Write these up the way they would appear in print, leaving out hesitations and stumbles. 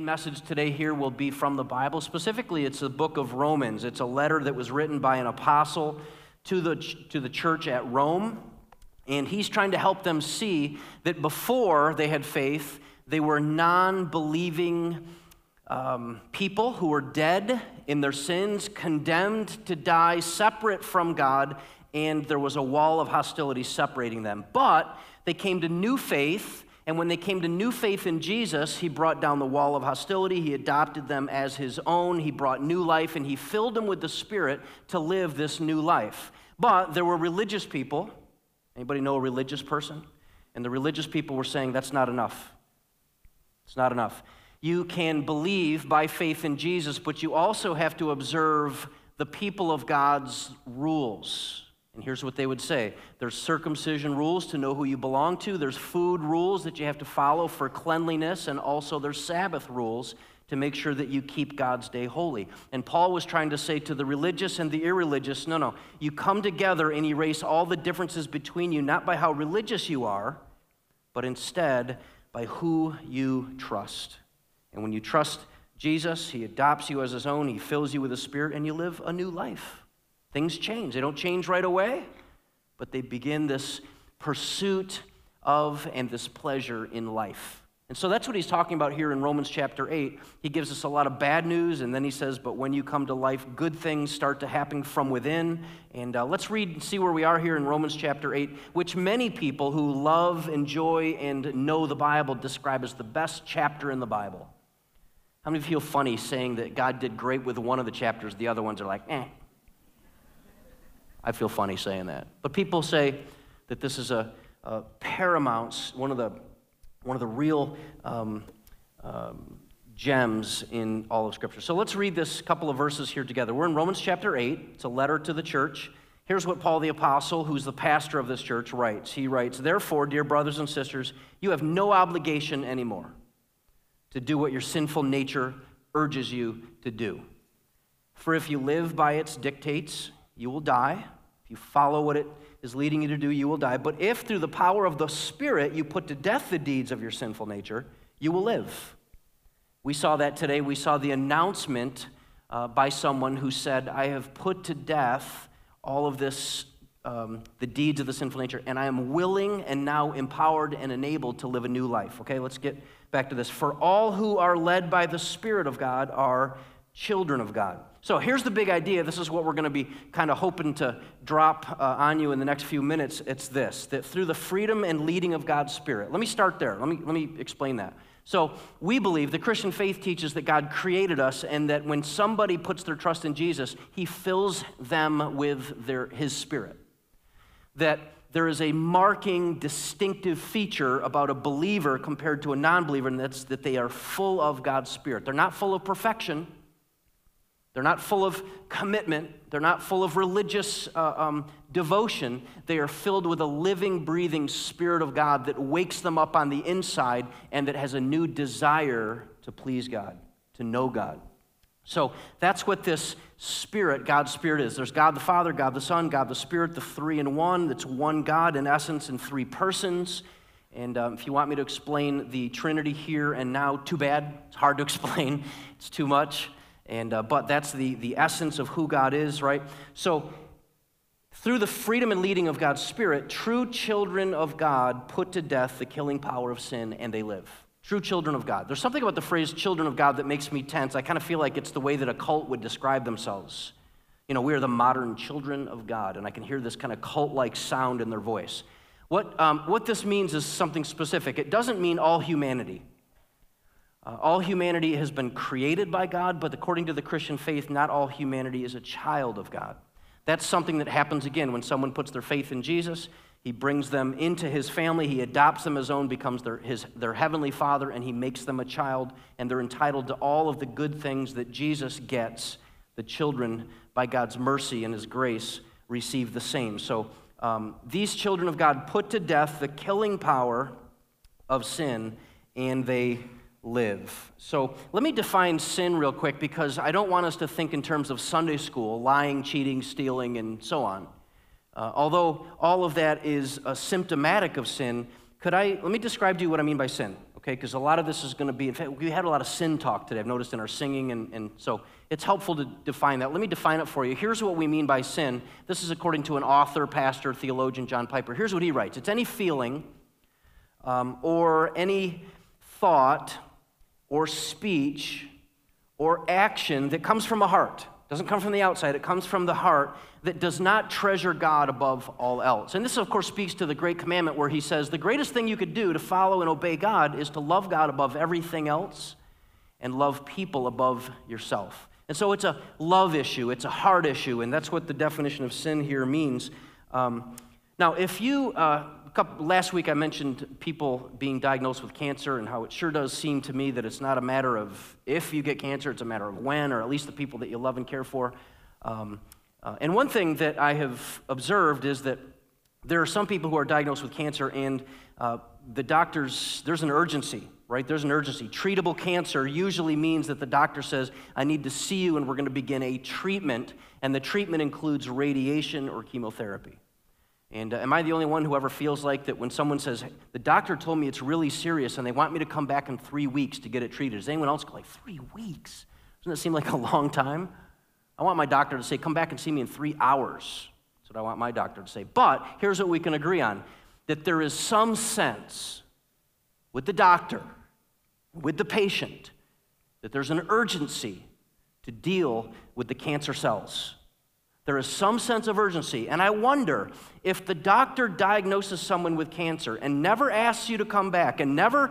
message today here will be from the Bible. Specifically, it's the book of Romans. It's a letter that was written by an apostle to the church at Rome, and he's trying to help them see that before they had faith, they were non-believing people who were dead in their sins, condemned to die, separate from God, and there was a wall of hostility separating them. But they came to new faith, and when they came to new faith in Jesus, he brought down the wall of hostility. He adopted them as his own. He brought new life, and he filled them with the Spirit to live this new life. But there were religious people. Anybody know a religious person? And the religious people were saying, that's not enough. It's not enough. You can believe by faith in Jesus, but you also have to observe the people of God's rules. And here's what they would say. There's circumcision rules to know who you belong to. There's food rules that you have to follow for cleanliness. And also there's Sabbath rules to make sure that you keep God's day holy. And Paul was trying to say to the religious and the irreligious, no, you come together and erase all the differences between you, not by how religious you are, but instead by who you trust. And when you trust Jesus, he adopts you as his own, he fills you with the Spirit, and you live a new life. Things change. They don't change right away, but they begin this pursuit of and this pleasure in life. And so that's what he's talking about here in Romans chapter 8. He gives us a lot of bad news, and then he says, but when you come to life, good things start to happen from within. And let's read and see where we are here in Romans chapter 8, which many people who love, enjoy, and know the Bible describe as the best chapter in the Bible. How many feel funny saying that God did great with one of the chapters, the other ones are like, eh? I feel funny saying that. But people say that this is a paramount, one of the real gems in all of Scripture. So let's read this couple of verses here together. We're in Romans chapter 8. It's a letter to the church. Here's what Paul the apostle, who's the pastor of this church, writes. He writes, therefore, dear brothers and sisters, you have no obligation anymore to do what your sinful nature urges you to do. For if you live by its dictates, you will die. If you follow what it is leading you to do, you will die. But if through the power of the Spirit you put to death the deeds of your sinful nature, you will live. We saw that today. We saw the announcement by someone who said, I have put to death all of this, the deeds of the sinful nature, and I am willing and now empowered and enabled to live a new life. Okay, let's get back to this. For all who are led by the Spirit of God are children of God. So here's the big idea. This is what we're going to be kind of hoping to drop on you in the next few minutes. It's this, that through the freedom and leading of God's Spirit. Let me start there. Let me explain that. So we believe, the Christian faith teaches that God created us and that when somebody puts their trust in Jesus, he fills them with his Spirit. That there is a marking, distinctive feature about a believer compared to a non-believer, and that's that they are full of God's Spirit. They're not full of perfection. They're not full of commitment. They're not full of religious devotion. They are filled with a living, breathing Spirit of God that wakes them up on the inside and that has a new desire to please God, to know God. So that's what this Spirit, God's Spirit is. There's God the Father, God the Son, God the Spirit, the three in one. That's one God in essence in three persons. And if you want me to explain the Trinity here and now, too bad. It's hard to explain. It's too much. But that's the essence of who God is, right? So through the freedom and leading of God's Spirit, true children of God put to death the killing power of sin, and they live. True children of God. There's something about the phrase children of God that makes me tense. I kind of feel like it's the way that a cult would describe themselves. You know, we are the modern children of God, and I can hear this kind of cult-like sound in their voice. What this means is something specific. It doesn't mean all humanity. All humanity has been created by God, but according to the Christian faith, not all humanity is a child of God. That's something that happens again when someone puts their faith in Jesus. He brings them into his family. He adopts them as own, becomes their heavenly father, and he makes them a child, and they're entitled to all of the good things that Jesus gets. The children, by God's mercy and his grace, receive the same. So these children of God put to death the killing power of sin, and they live. So let me define sin real quick, because I don't want us to think in terms of Sunday school, lying, cheating, stealing, and so on. Although all of that is symptomatic of sin, let me describe to you what I mean by sin, okay? Because a lot of this is going to be, in fact, we had a lot of sin talk today, I've noticed in our singing, and so it's helpful to define that. Let me define it for you. Here's what we mean by sin. This is according to an author, pastor, theologian, John Piper. Here's what he writes. It's any feeling or any thought or speech or action that comes from a heart. It doesn't come from the outside. It comes from the heart that does not treasure God above all else. And this, of course, speaks to the great commandment where he says the greatest thing you could do to follow and obey God is to love God above everything else and love people above yourself. And so it's a love issue. It's a heart issue, and that's what the definition of sin here means. Now, if you... last week I mentioned people being diagnosed with cancer and how it sure does seem to me that it's not a matter of if you get cancer, it's a matter of when, or at least the people that you love and care for. And one thing that I have observed is that there are some people who are diagnosed with cancer and the doctors, there's an urgency, right? There's an urgency. Treatable cancer usually means that the doctor says, I need to see you and we're going to begin a treatment, and the treatment includes radiation or chemotherapy. And am I the only one who ever feels like that when someone says, the doctor told me it's really serious and they want me to come back in 3 weeks to get it treated? Does anyone else go like, 3 weeks? Doesn't that seem like a long time? I want my doctor to say, come back and see me in 3 hours. That's what I want my doctor to say. But here's what we can agree on, that there is some sense with the doctor, with the patient, that there's an urgency to deal with the cancer cells. There is some sense of urgency, and I wonder if the doctor diagnoses someone with cancer and never asks you to come back and never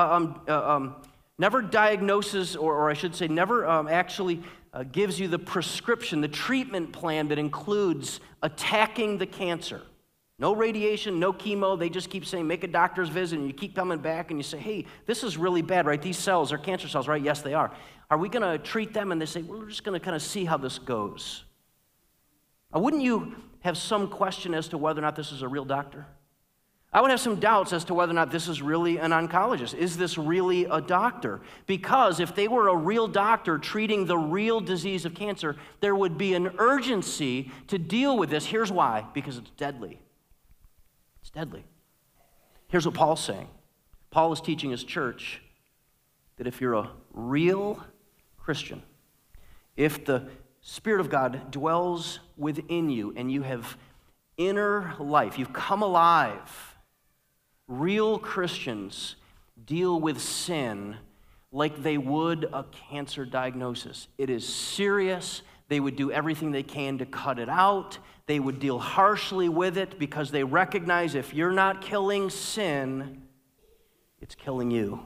diagnoses, or I should say never actually gives you the prescription, the treatment plan that includes attacking the cancer. No radiation, no chemo. They just keep saying, make a doctor's visit, and you keep coming back, and you say, hey, this is really bad, right? These cells are cancer cells, right? Yes, they are. Are we going to treat them? And they say, we're just going to kind of see how this goes. Wouldn't you have some question as to whether or not this is a real doctor? I would have some doubts as to whether or not this is really an oncologist. Is this really a doctor? Because if they were a real doctor treating the real disease of cancer, there would be an urgency to deal with this. Here's why. Because it's deadly. It's deadly. Here's what Paul's saying. Paul is teaching his church that if you're a real Christian, if the Spirit of God dwells within you and you have inner life, you've come alive. Real Christians deal with sin like they would a cancer diagnosis. It is serious. They would do everything they can to cut it out. They would deal harshly with it because they recognize if you're not killing sin, it's killing you.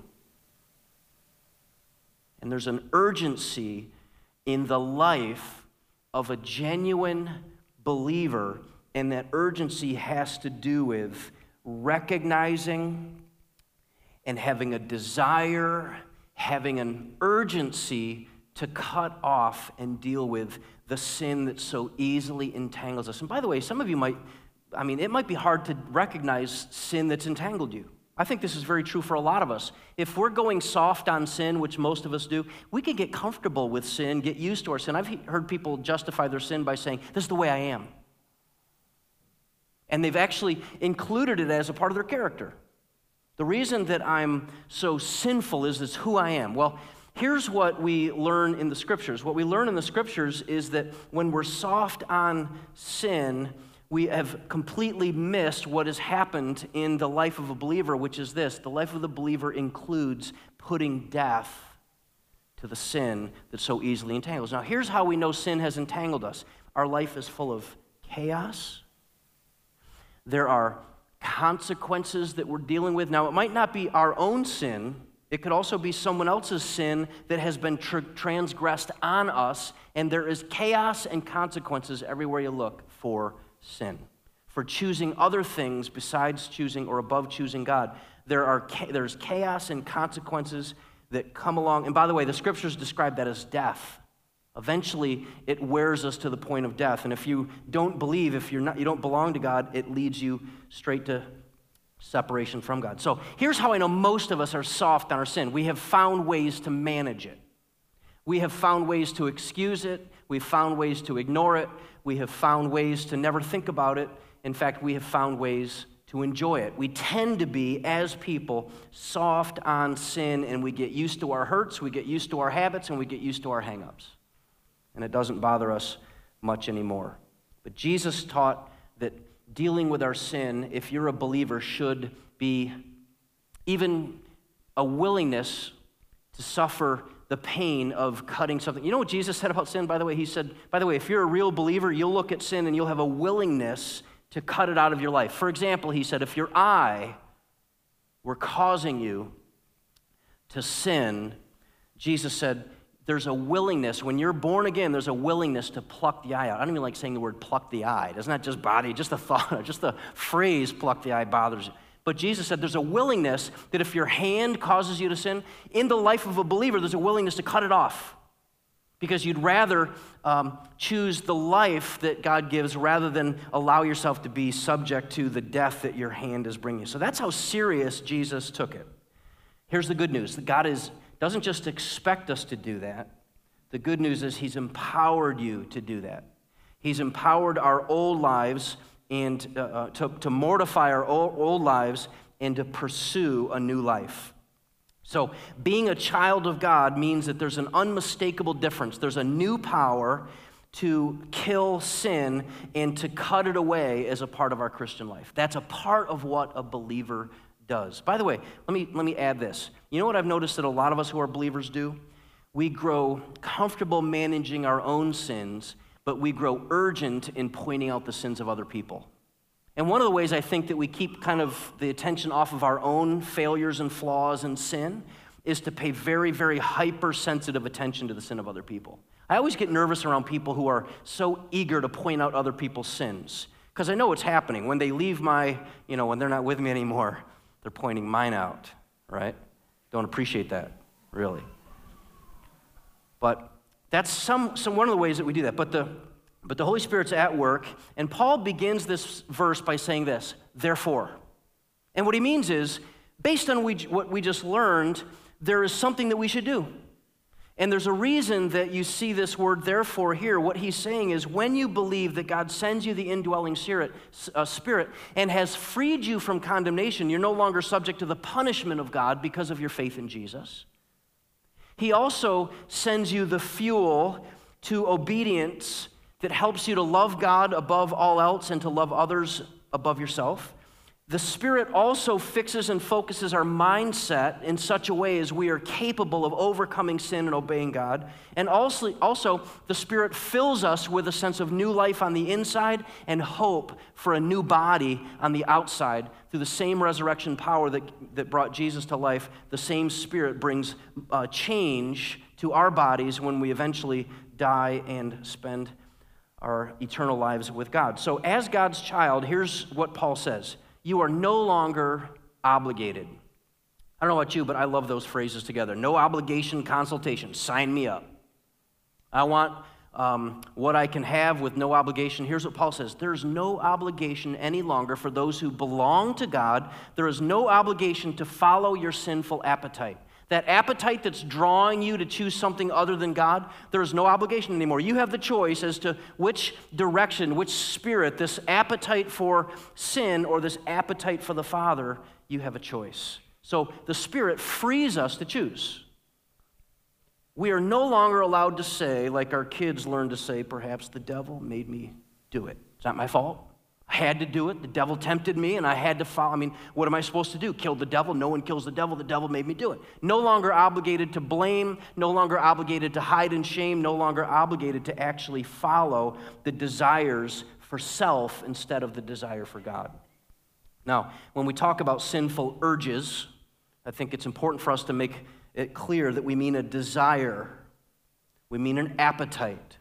And there's an urgency in the life of a genuine believer, and that urgency has to do with recognizing and having a desire, having an urgency to cut off and deal with the sin that so easily entangles us. And by the way, some of you it might be hard to recognize sin that's entangled you. I think this is very true for a lot of us. If we're going soft on sin, which most of us do, we can get comfortable with sin, get used to our sin. I've heard people justify their sin by saying, this is the way I am. And they've actually included it as a part of their character. The reason that I'm so sinful is it's who I am. Well, here's what we learn in the Scriptures. What we learn in the Scriptures is that when we're soft on sin, we have completely missed what has happened in the life of a believer, which is this. The life of the believer includes putting death to the sin that so easily entangles. Now, here's how we know sin has entangled us. Our life is full of chaos. There are consequences that we're dealing with. Now, it might not be our own sin. It could also be someone else's sin that has been transgressed on us, and there is chaos and consequences everywhere you look for sin, for choosing other things besides choosing or above choosing God. There's chaos and consequences that come along. And by the way, the Scriptures describe that as death. Eventually, it wears us to the point of death. And if you don't believe, you don't belong to God, it leads you straight to separation from God. So here's how I know most of us are soft on our sin. We have found ways to manage it. We have found ways to excuse it. We've found ways to ignore it. We have found ways to never think about it. In fact, we have found ways to enjoy it. We tend to be, as people, soft on sin, and we get used to our hurts, we get used to our habits, and we get used to our hang-ups. And it doesn't bother us much anymore. But Jesus taught that dealing with our sin, if you're a believer, should be even a willingness to suffer the pain of cutting something. You know what Jesus said about sin, by the way? He said, by the way, if you're a real believer, you'll look at sin and you'll have a willingness to cut it out of your life. For example, he said, if your eye were causing you to sin, Jesus said, there's a willingness, when you're born again, there's a willingness to pluck the eye out. I don't even like saying the word pluck the eye. Doesn't that just bother you? Just the thought, just the phrase pluck the eye bothers you. But Jesus said there's a willingness that if your hand causes you to sin, in the life of a believer, there's a willingness to cut it off. Because you'd rather choose the life that God gives rather than allow yourself to be subject to the death that your hand is bringing you. So that's how serious Jesus took it. Here's the good news. That God doesn't just expect us to do that. The good news is he's empowered you to do that. He's empowered our old lives and to mortify our old lives and to pursue a new life. So being a child of God means that there's an unmistakable difference. There's a new power to kill sin and to cut it away as a part of our Christian life. That's a part of what a believer does. By the way, let me add this. You know what I've noticed that a lot of us who are believers do? We grow comfortable managing our own sins, but we grow urgent in pointing out the sins of other people. And one of the ways I think that we keep kind of the attention off of our own failures and flaws and sin is to pay very, very hypersensitive attention to the sin of other people. I always get nervous around people who are so eager to point out other people's sins, because I know what's happening. When they leave when they're not with me anymore, they're pointing mine out, right? Don't appreciate that, really. But that's one of the ways that we do that. But the Holy Spirit's at work, and Paul begins this verse by saying this, therefore. And what he means is, based on what we just learned, there is something that we should do. And there's a reason that you see this word therefore here. What he's saying is, when you believe that God sends you the indwelling spirit and has freed you from condemnation, you're no longer subject to the punishment of God because of your faith in Jesus. He also sends you the fuel to obedience that helps you to love God above all else and to love others above yourself. The Spirit also fixes and focuses our mindset in such a way as we are capable of overcoming sin and obeying God. And also the Spirit fills us with a sense of new life on the inside and hope for a new body on the outside. Through the same resurrection power that brought Jesus to life, the same Spirit brings change to our bodies when we eventually die and spend our eternal lives with God. So as God's child, here's what Paul says. You are no longer obligated. I don't know about you, but I love those phrases together. No obligation consultation. Sign me up. I want what I can have with no obligation. Here's what Paul says. There's no obligation any longer for those who belong to God. There is no obligation to follow your sinful appetite. That appetite that's drawing you to choose something other than God, there is no obligation anymore. You have the choice as to which direction, which spirit, this appetite for sin or this appetite for the Father, you have a choice. So the Spirit frees us to choose. We are no longer allowed to say, like our kids learn to say, perhaps the devil made me do it. It's not my fault. I had to do it. The devil tempted me, and I had to follow. What am I supposed to do? Kill the devil? No one kills the devil. The devil made me do it. No longer obligated to blame, no longer obligated to hide in shame, no longer obligated to actually follow the desires for self instead of the desire for God. Now, when we talk about sinful urges, I think it's important for us to make it clear that we mean a desire. We mean an appetite.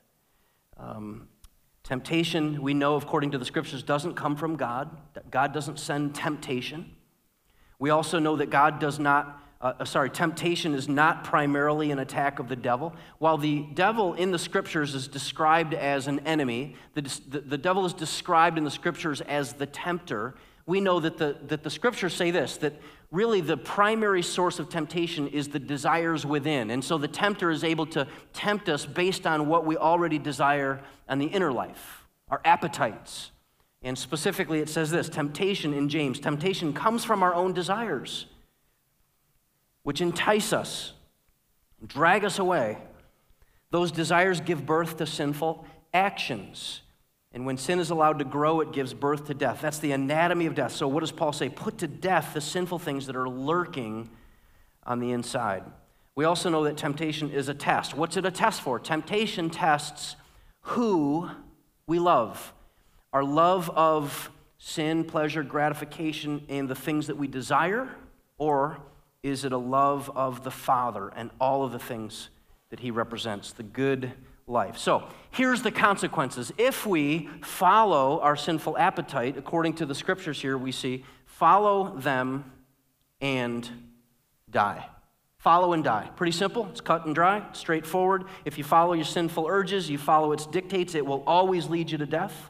Temptation, we know, according to the Scriptures, doesn't come from God. God doesn't send temptation. We also know that temptation is not primarily an attack of the devil. While the devil in the Scriptures is described as an enemy, the devil is described in the Scriptures as the tempter. We know that the Scriptures say this, that really the primary source of temptation is the desires within. And so the tempter is able to tempt us based on what we already desire on the inner life, our appetites. And specifically, it says this, temptation in James. Temptation comes from our own desires, which entice us, drag us away. Those desires give birth to sinful actions. And when sin is allowed to grow, it gives birth to death. That's the anatomy of death. So what does Paul say? Put to death the sinful things that are lurking on the inside. We also know that temptation is a test. What's it a test for? Temptation tests who we love. Our love of sin, pleasure, gratification, and the things that we desire, or is it a love of the Father and all of the things that he represents, the good life? So here's the consequences. If we follow our sinful appetite, according to the scriptures here, we see, follow them and die. Follow and die. Pretty simple. It's cut and dry, straightforward. If you follow your sinful urges, you follow its dictates, it will always lead you to death.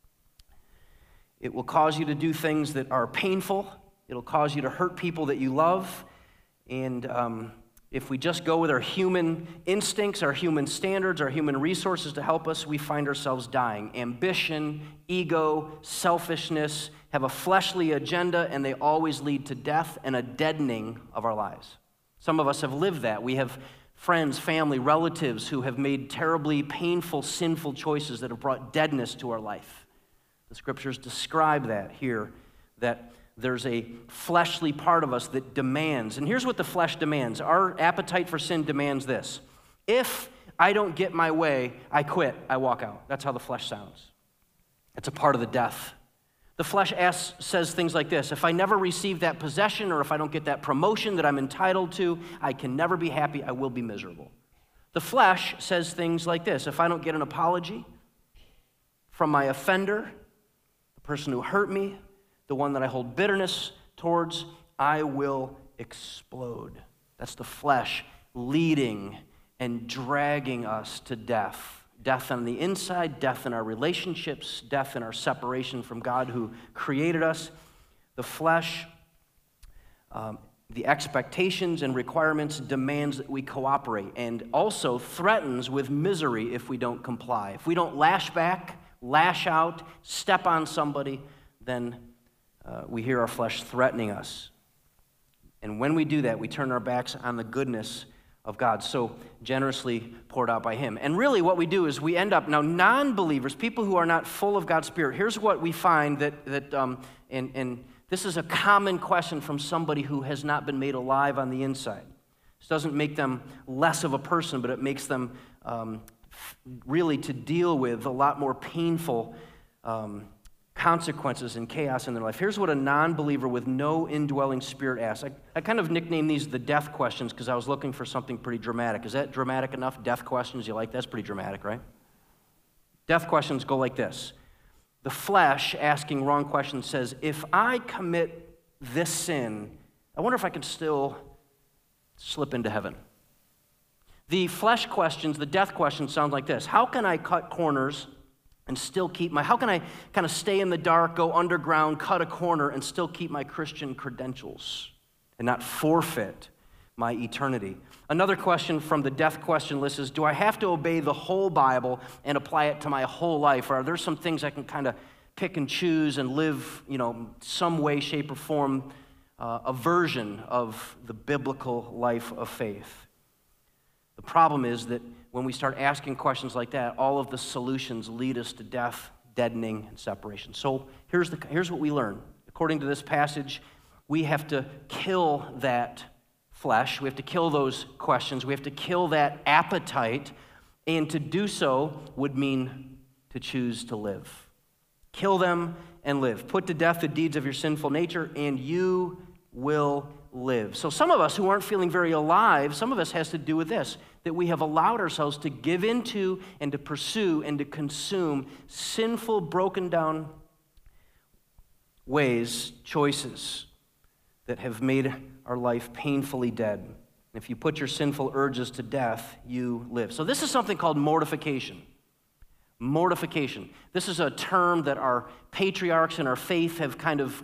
It will cause you to do things that are painful. It'll cause you to hurt people that you love. And if we just go with our human instincts, our human standards, our human resources to help us, we find ourselves dying. Ambition, ego, selfishness have a fleshly agenda, and they always lead to death and a deadening of our lives. Some of us have lived that. We have friends, family, relatives who have made terribly painful, sinful choices that have brought deadness to our life. The scriptures describe that here, that there's a fleshly part of us that demands. And here's what the flesh demands. Our appetite for sin demands this. If I don't get my way, I quit, I walk out. That's how the flesh sounds. It's a part of the death. The flesh says things like this. If I never receive that possession, or if I don't get that promotion that I'm entitled to, I can never be happy, I will be miserable. The flesh says things like this. If I don't get an apology from my offender, the person who hurt me, the one that I hold bitterness towards, I will explode. That's the flesh leading and dragging us to death. Death on the inside, death in our relationships, death in our separation from God who created us. The flesh, the expectations and requirements demands that we cooperate, and also threatens with misery if we don't comply. If we don't lash back, lash out, step on somebody, then we hear our flesh threatening us. And when we do that, we turn our backs on the goodness of God, so generously poured out by him. And really what we do is we end up, now non-believers, people who are not full of God's Spirit, here's what we find and this is a common question from somebody who has not been made alive on the inside. This doesn't make them less of a person, but it makes them really to deal with a lot more painful consequences and chaos in their life. Here's what a non-believer with no indwelling spirit asks. I kind of nicknamed these the death questions because I was looking for something pretty dramatic. Is that dramatic enough? Death questions, you like? That's pretty dramatic, right? Death questions go like this. The flesh asking wrong questions says, if I commit this sin, I wonder if I can still slip into heaven. The flesh questions, the death questions sound like this. How can I cut corners and still keep how can I kind of stay in the dark, go underground, cut a corner, and still keep my Christian credentials and not forfeit my eternity? Another question from the death question list is, do I have to obey the whole Bible and apply it to my whole life? Or are there some things I can kind of pick and choose and live, some way, shape, or form, a version of the biblical life of faith? The problem is that when we start asking questions like that, all of the solutions lead us to death, deadening, and separation. So here's what we learn. According to this passage, we have to kill that flesh. We have to kill those questions. We have to kill that appetite. And to do so would mean to choose to live. Kill them and live. Put to death the deeds of your sinful nature, and you will live. So some of us who aren't feeling very alive, some of us has to do with this, that we have allowed ourselves to give into and to pursue and to consume sinful, broken down ways, choices that have made our life painfully dead. If you put your sinful urges to death, you live. So this is something called mortification. Mortification. This is a term that our patriarchs in our faith have kind of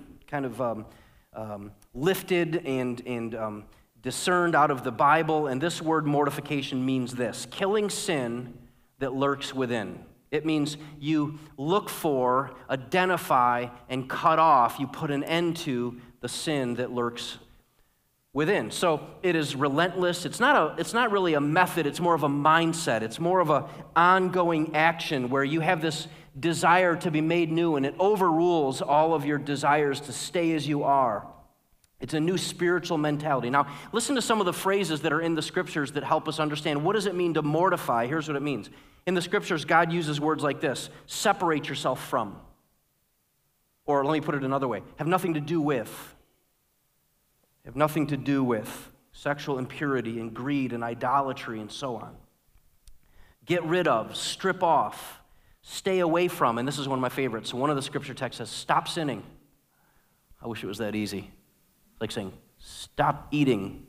lifted and discerned out of the Bible, and this word mortification means this: killing sin that lurks within. It means you look for, identify, and cut off. You put an end to the sin that lurks within. So it is relentless. It's not really a method. It's more of a mindset. It's more of an ongoing action where you have this desire to be made new, and it overrules all of your desires to stay as you are. It's a new spiritual mentality. Now, listen to some of the phrases that are in the scriptures that help us understand what does it mean to mortify. Here's what it means. In the scriptures, God uses words like this: separate yourself from. Or let me put it another way: have nothing to do with. Have nothing to do with sexual impurity and greed and idolatry and so on. Get rid of, strip off, stay away from. And this is one of my favorites. One of the scripture texts says, stop sinning. I wish it was that easy. It's like saying, stop eating.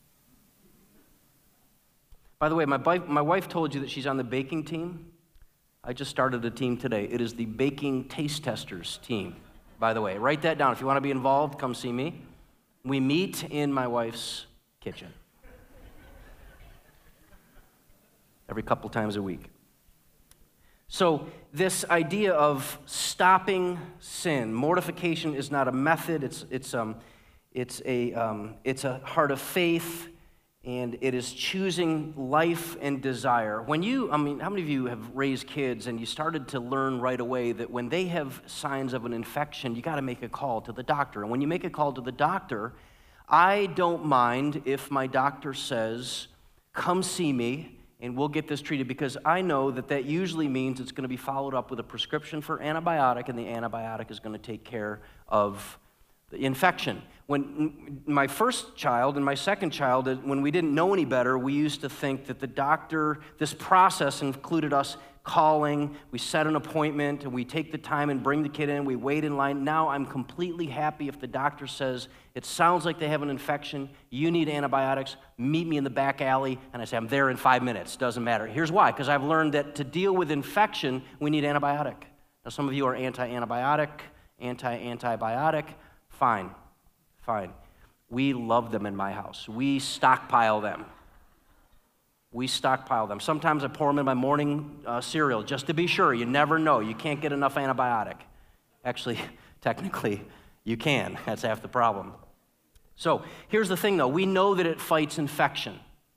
By the way, my wife told you that she's on the baking team. I just started a team today. It is the Baking Taste Testers team, by the way. Write that down. If you want to be involved, come see me. We meet in my wife's kitchen every couple times a week. So this idea of stopping sin, mortification is not a method. It's a heart of faith, and it is choosing life and desire. How many of you have raised kids and you started to learn right away that when they have signs of an infection, you got to make a call to the doctor. And when you make a call to the doctor, I don't mind if my doctor says, come see me and we'll get this treated, because I know that usually means it's going to be followed up with a prescription for antibiotic, and the antibiotic is going to take care of the infection. When my first child and my second child, when we didn't know any better, we used to think that the doctor, this process included us calling, we set an appointment, and we take the time and bring the kid in, we wait in line. Now I'm completely happy if the doctor says, it sounds like they have an infection, you need antibiotics, meet me in the back alley, and I say, I'm there in 5 minutes, doesn't matter. Here's why, because I've learned that to deal with infection, we need antibiotic. Now some of you are anti-antibiotic, anti-antibiotic. Fine. We love them in my house. We stockpile them. Sometimes I pour them in my morning cereal just to be sure. You never know. You can't get enough antibiotic. Actually, technically, you can. That's half the problem. So here's the thing, though. We know that it fights infection.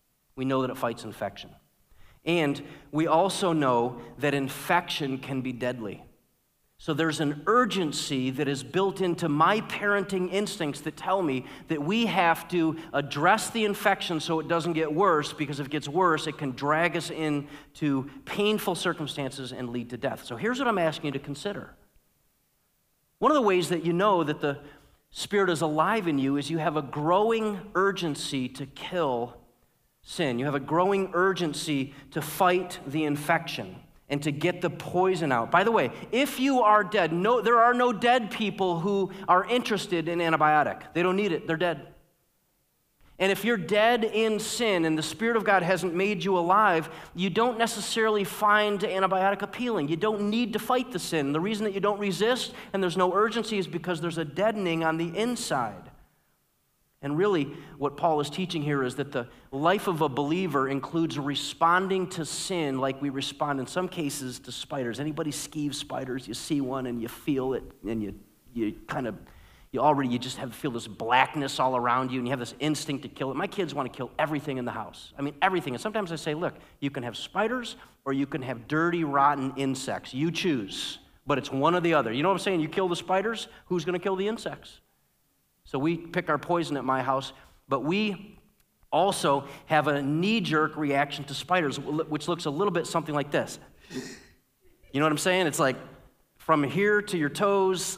And we also know that infection can be deadly. So there's an urgency that is built into my parenting instincts that tell me that we have to address the infection so it doesn't get worse, because if it gets worse, it can drag us into painful circumstances and lead to death. So here's what I'm asking you to consider. One of the ways that you know that the Spirit is alive in you is you have a growing urgency to kill sin. You have a growing urgency to fight the infection and to get the poison out. By the way, if you are dead, there are no dead people who are interested in antibiotic. They don't need it. They're dead. And if you're dead in sin and the Spirit of God hasn't made you alive, you don't necessarily find antibiotic appealing. You don't need to fight the sin. The reason that you don't resist and there's no urgency is because there's a deadening on the inside. And really, what Paul is teaching here is that the life of a believer includes responding to sin like we respond in some cases to spiders. Anybody skeeve spiders? You see one and you feel it, and you just feel this blackness all around you, and you have this instinct to kill it. My kids want to kill everything in the house. I mean, everything. And sometimes I say, look, you can have spiders or you can have dirty, rotten insects. You choose, but it's one or the other. You know what I'm saying? You kill the spiders, who's going to kill the insects? So we pick our poison at my house, but we also have a knee-jerk reaction to spiders, which looks a little bit something like this. You know what I'm saying? It's like from here to your toes,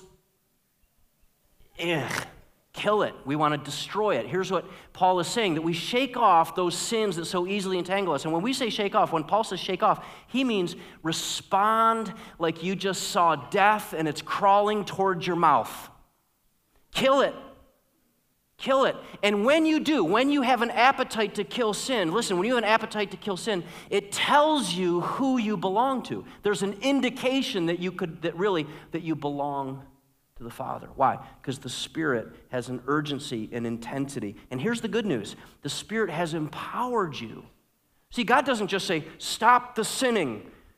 kill it. We want to destroy it. Here's what Paul is saying, that we shake off those sins that so easily entangle us. And when we say shake off, when Paul says shake off, he means respond like you just saw death and it's crawling towards your mouth. Kill it. Kill it. And when you do, when you have an appetite to kill sin, listen, when you have an appetite to kill sin, it tells you who you belong to. There's an indication that you belong to the Father. Why? Because the Spirit has an urgency and intensity. And here's the good news. The Spirit has empowered you. See, God doesn't just say, stop the sinning.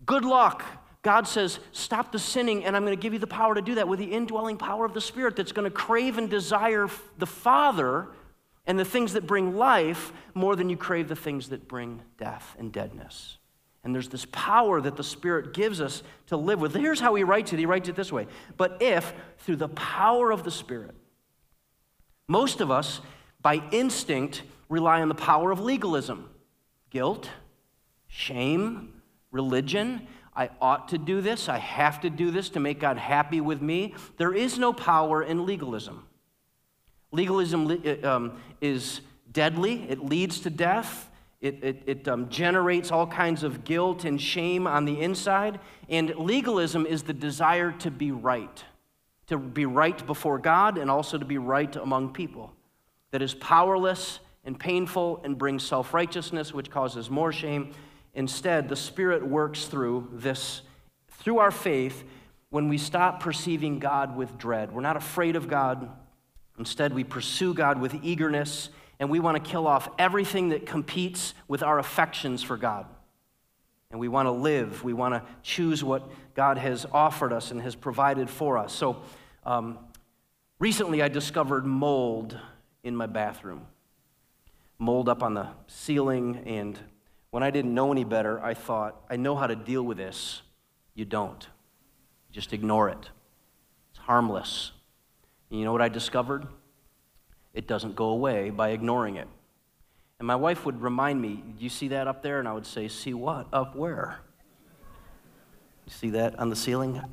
Good luck. God says, stop the sinning, and I'm going to give you the power to do that with the indwelling power of the Spirit that's going to crave and desire the Father and the things that bring life more than you crave the things that bring death and deadness. And there's this power that the Spirit gives us to live with. Here's how he writes it. He writes it this way. But if, through the power of the Spirit, most of us, by instinct, rely on the power of legalism, guilt, shame, religion. I ought to do this. I have to do this to make God happy with me. There is no power in legalism. Legalism is deadly. It leads to death. It generates all kinds of guilt and shame on the inside. And legalism is the desire to be right before God and also to be right among people. That is powerless and painful and brings self-righteousness, which causes more shame. Instead, the Spirit works through our faith, when we stop perceiving God with dread. We're not afraid of God. Instead, we pursue God with eagerness, and we want to kill off everything that competes with our affections for God. And we want to live. We want to choose what God has offered us and has provided for us. So recently I discovered mold in my bathroom. Mold up on the ceiling, and when I didn't know any better, I thought, I know how to deal with this. You don't. Just ignore it. It's harmless. And you know what I discovered? It doesn't go away by ignoring it. And my wife would remind me, do you see that up there? And I would say, see what? Up where? You see that on the ceiling?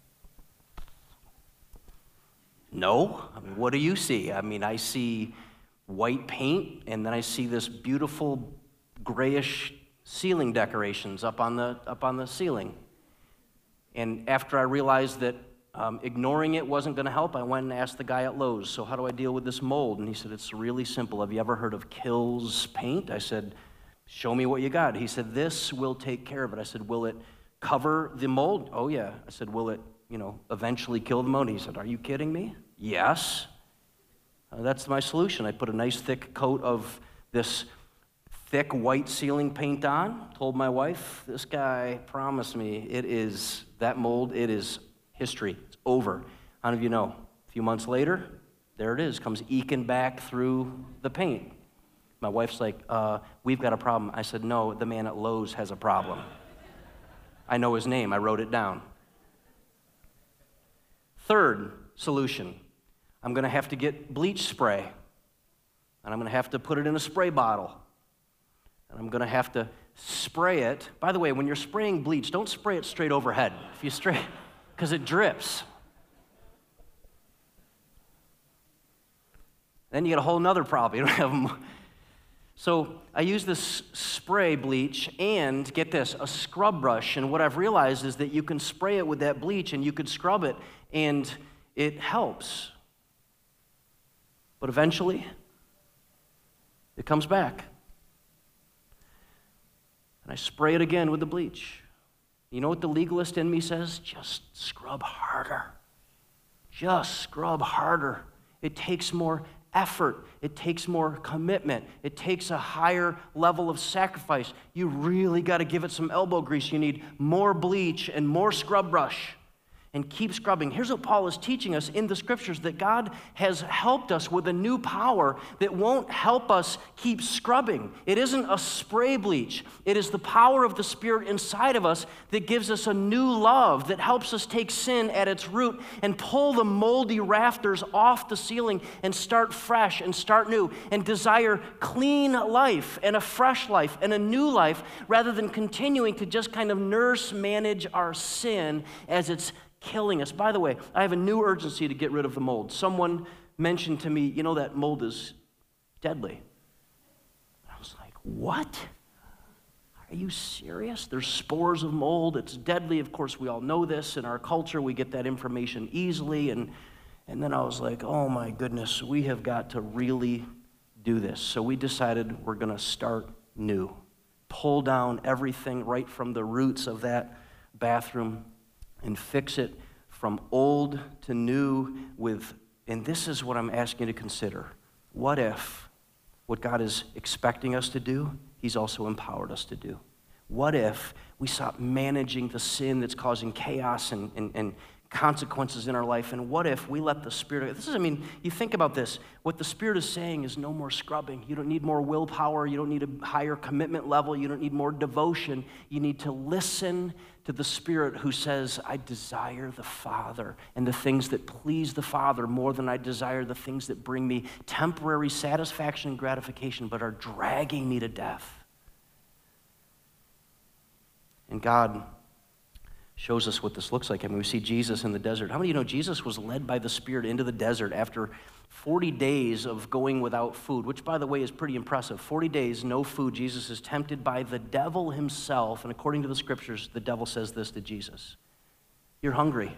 No. I mean, what do you see? I mean, I see white paint, and then I see this beautiful grayish ceiling decorations up on the ceiling. And after I realized that ignoring it wasn't going to help, I went and asked the guy at Lowe's, so how do I deal with this mold? And he said, it's really simple. Have you ever heard of Kills paint? I said, show me what you got. He said, this will take care of it. I said, will it cover the mold? Oh, yeah. I said, will it, eventually kill the mold? He said, are you kidding me? Yes. That's my solution. I put a nice thick coat of this thick white ceiling paint on, told my wife, this guy promised me that mold, it is history. It's over. How many of you know? A few months later, there it is, comes eking back through the paint. My wife's like, we've got a problem. I said, no, the man at Lowe's has a problem. I know his name. I wrote it down. Third solution, I'm going to have to get bleach spray, and I'm going to have to put it in a spray bottle, and I'm going to have to spray it. By the way, when you're spraying bleach, don't spray it straight overhead. If you spray, because it drips. Then you get a whole nother problem. You don't have them. So I use this spray bleach and, get this, a scrub brush. And what I've realized is that you can spray it with that bleach and you could scrub it and it helps. But eventually, it comes back. And I spray it again with the bleach. You know what the legalist in me says? Just scrub harder. Just scrub harder. It takes more effort. It takes more commitment. It takes a higher level of sacrifice. You really got to give it some elbow grease. You need more bleach and more scrub brush. And keep scrubbing. Here's what Paul is teaching us in the scriptures, that God has helped us with a new power that won't help us keep scrubbing. It isn't a spray bleach. It is the power of the Spirit inside of us that gives us a new love that helps us take sin at its root and pull the moldy rafters off the ceiling and start fresh and start new and desire clean life and a fresh life and a new life, rather than continuing to just kind of nurse manage our sin as it's killing us. By the way, I have a new urgency to get rid of the mold. Someone mentioned to me, that mold is deadly. I was like, what? Are you serious? There's spores of mold. It's deadly. Of course, we all know this. In our culture, we get that information easily. And then I was like, oh my goodness, we have got to really do this. So we decided we're going to start new. Pull down everything right from the roots of that bathroom and fix it from old to new and this is what I'm asking you to consider. What if what God is expecting us to do, He's also empowered us to do? What if we stop managing the sin that's causing chaos and consequences in our life? And what if we let the Spirit, you think about this. What the Spirit is saying is no more scrubbing. You don't need more willpower. You don't need a higher commitment level. You don't need more devotion. You need to listen to the Spirit who says, I desire the Father and the things that please the Father more than I desire the things that bring me temporary satisfaction and gratification, but are dragging me to death. And God shows us what this looks like. I mean, we see Jesus in the desert. How many of you know Jesus was led by the Spirit into the desert after 40 days of going without food, which, by the way, is pretty impressive. 40 days, no food. Jesus is tempted by the devil himself. And according to the scriptures, the devil says this to Jesus: you're hungry.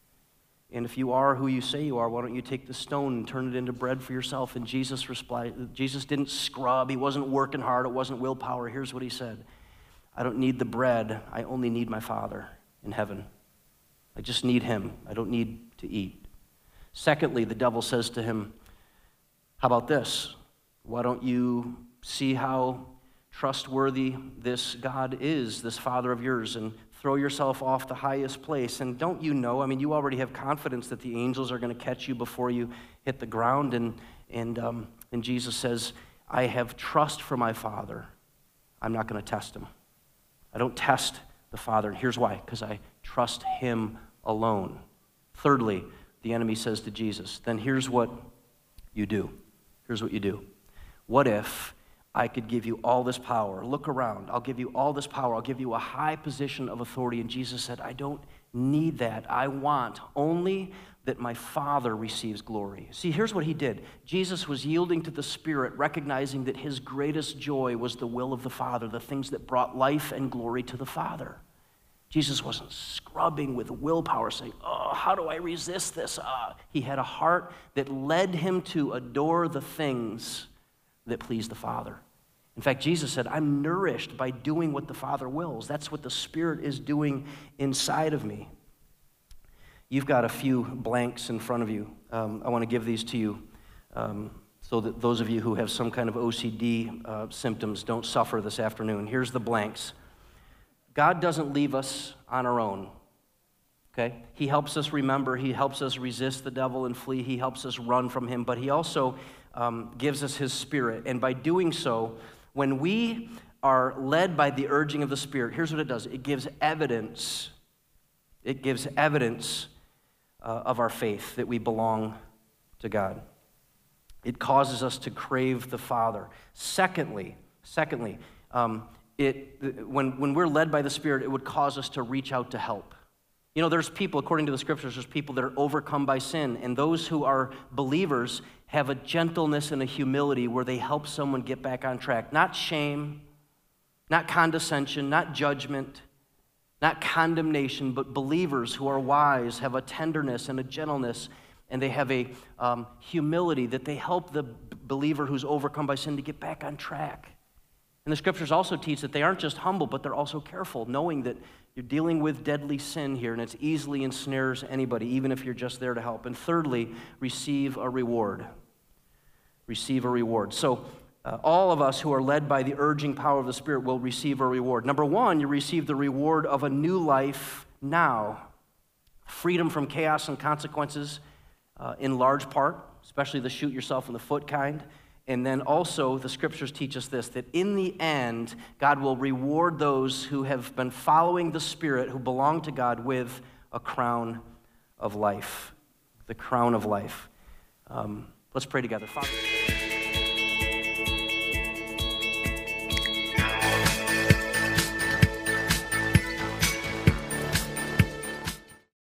And if you are who you say you are, why don't you take the stone and turn it into bread for yourself? And Jesus replied, Jesus didn't scrub. He wasn't working hard. It wasn't willpower. Here's what he said: I don't need the bread. I only need my Father in heaven. I just need him. I don't need to eat. Secondly, the devil says to him, how about this? Why don't you see how trustworthy this God is, this Father of yours, and throw yourself off the highest place? And don't you know, you already have confidence that the angels are going to catch you before you hit the ground. And Jesus says, I have trust for my Father. I'm not going to test him. I don't test the Father. And here's why: because I trust him alone. Thirdly, the enemy says to Jesus, then here's what you do. Here's what you do. What if I could give you all this power? Look around. I'll give you all this power. I'll give you a high position of authority. And Jesus said, I don't need that. I want only that my Father receives glory. See, here's what he did. Jesus was yielding to the Spirit, recognizing that his greatest joy was the will of the Father, the things that brought life and glory to the Father. Jesus wasn't scrubbing with willpower, saying, oh, how do I resist this? He had a heart that led him to adore the things that please the Father. In fact, Jesus said, I'm nourished by doing what the Father wills. That's what the Spirit is doing inside of me. You've got a few blanks in front of you. I want to give these to you so that those of you who have some kind of OCD symptoms don't suffer this afternoon. Here's the blanks. God doesn't leave us on our own, okay? He helps us remember. He helps us resist the devil and flee. He helps us run from him, but he also gives us his Spirit. And by doing so, when we are led by the urging of the Spirit, here's what it does. It gives evidence. It gives evidence of our faith that we belong to God. It causes us to crave the Father. Secondly, when we're led by the Spirit, it would cause us to reach out to help. You know, there's people, according to the scriptures, there's people that are overcome by sin, and those who are believers have a gentleness and a humility where they help someone get back on track. Not shame, not condescension, not judgment, not condemnation, but believers who are wise have a tenderness and a gentleness, and they have a humility that they help the believer who's overcome by sin to get back on track. And the scriptures also teach that they aren't just humble, but they're also careful, knowing that you're dealing with deadly sin here, and it easily ensnares anybody, even if you're just there to help. And thirdly, receive a reward. Receive a reward. So all of us who are led by the urging power of the Spirit will receive a reward. Number one, you receive the reward of a new life now. Freedom from chaos and consequences in large part, especially the shoot yourself in the foot kind. And then also, the scriptures teach us this, that in the end, God will reward those who have been following the Spirit, who belong to God, with a crown of life. The crown of life. Let's pray together. Father.